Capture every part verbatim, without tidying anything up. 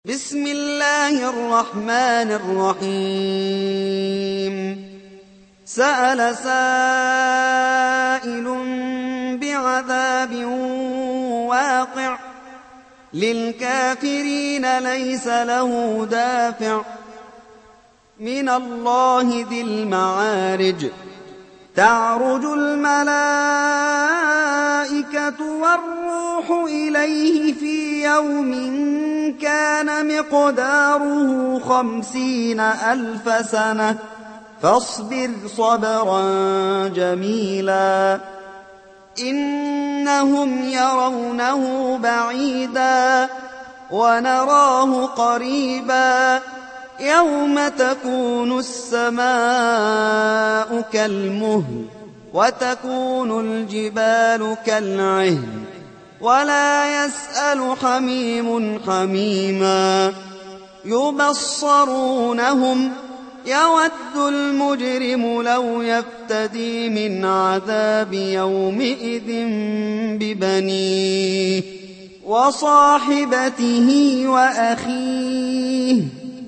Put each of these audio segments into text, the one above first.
بسم الله الرحمن الرحيم سأل سائل بعذاب واقع للكافرين ليس له دافع من الله ذي المعارج تعرج الملائكة والروح إليه في يوم كان مقداره خمسين ألف سنة فاصبر صبرا جميلا إنهم يرونه بعيدا ونراه قريبا يوم تكون السماء كالمهل وتكون الجبال كالعهن ولا يسأل حميم حميما يبصرونهم يود المجرم لو يفتدي من عذاب يومئذ ببنيه وصاحبته وأخيه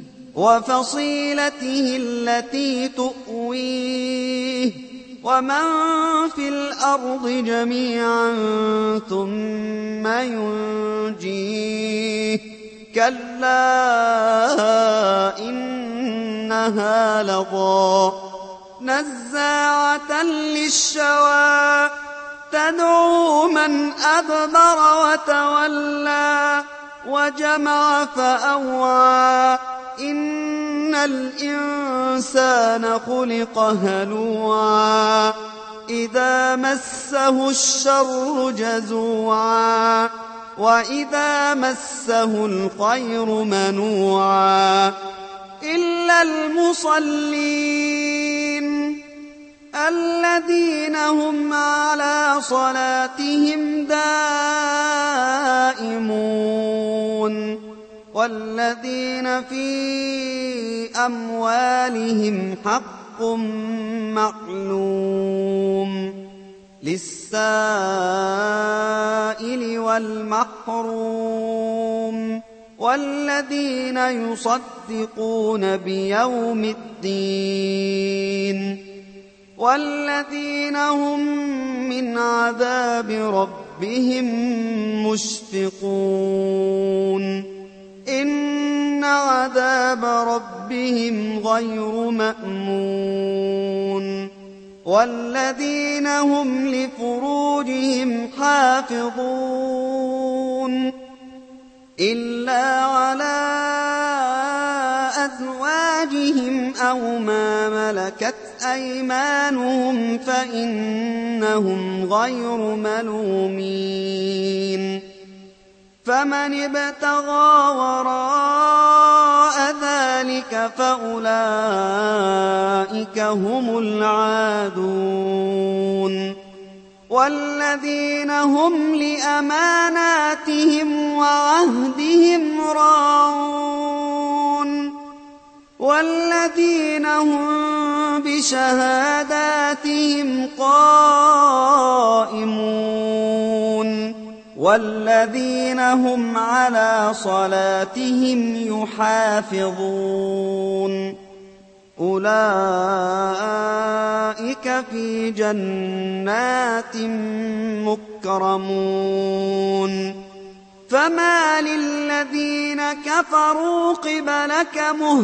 وفصيلته التي تؤويه ومن في الأرض جميعا ثم ينجيه كلا إنها لظى نزاعة للشوى تدعو من أدبر وتولى وجمع فأوعى إن الإنسان خلق هلوعا إذا مسه الشر جزوعا وإذا مسه الخير منوعا إلا المصلين الذين هم على صلاتهم دائمون والذين في أموالهم حق معلوم للسائل والمحروم والذين يصدقون بيوم الدين والذين هم من عذاب ربهم مشفقون إن عذاب ربهم غير مأمون والذين هم لفروجهم حافظون إلا على أزواجهم أو ما ملكت أيمانهم فإنهم غير ملومين فمن ابتغى وراء ذلك فأولئك هم العادون والذين هم لأماناتهم وعهدهم راعون والذين هم بشهاداتهم قائمون والذين هم على صلاتهم يحافظون أولئك في جنات مكرمون فما للذين كفروا قبلك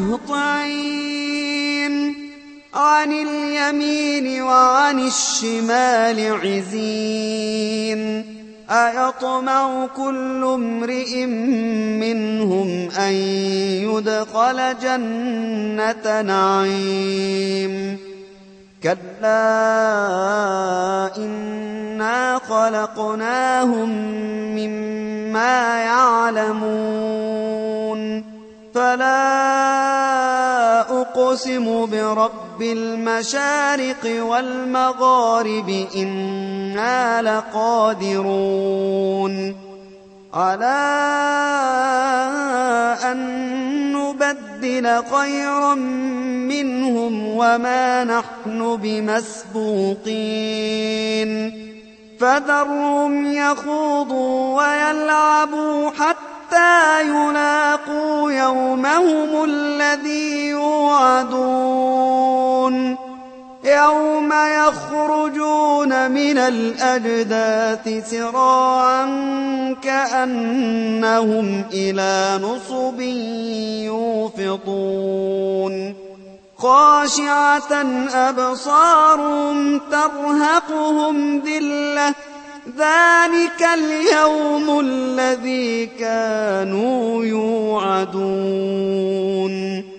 مهطعين عن اليمين وعن الشمال عزين أيطمع كل امرئ منهم أن يدخل جنة نعيم كلا إنا خلقناهم مما يعلمون فلا أقسم برب المشارق والمغارب إنا لقادرون على أن نبدل خيرا منهم وما نحن بمسبوقين فذرهم يخوضوا ويلعبوا حتى حتى يلاقوا يومهم الذي يوعدون يوم يخرجون من الأجداث سراعا كأنهم إلى نصب يوفضون خاشعة أبصارهم ترهقهم ذلة ذلك اليوم الذي كانوا يوعدون